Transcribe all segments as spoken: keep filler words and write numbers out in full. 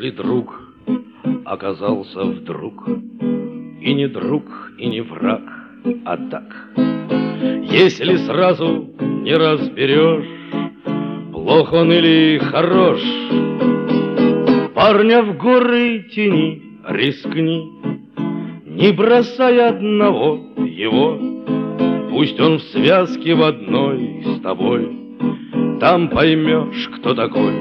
Если друг оказался вдруг и не друг, и не враг, а так, если сразу не разберешь, плох он или хорош, парня в горы тяни, рискни, не бросай одного его. Пусть он в связке в одной с тобой, там поймешь, кто такой.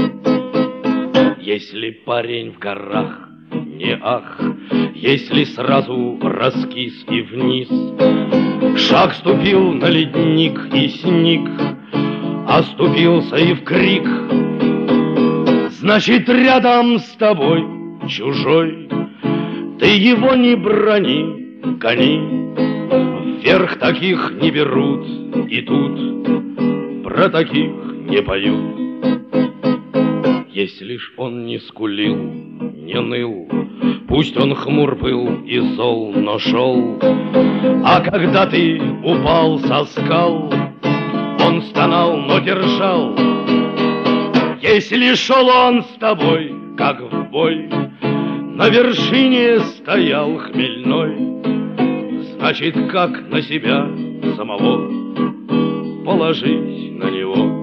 Если парень в горах, не ах, если сразу раскис и вниз, шаг ступил на ледник и сник, оступился и в крик, значит, рядом с тобой чужой. Ты его не брони, гони, вверх таких не берут, и тут про таких не поют. Если ж он не скулил, не ныл, пусть он хмур был и зол, но шел, а когда ты упал со скал, он стонал, но держал. Если шел он с тобой, как в бой, на вершине стоял хмельной, значит, как на себя самого положить на него.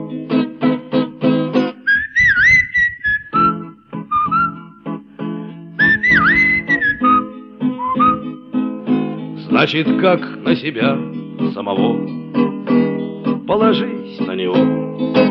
Значит, как на себя самого положить на него.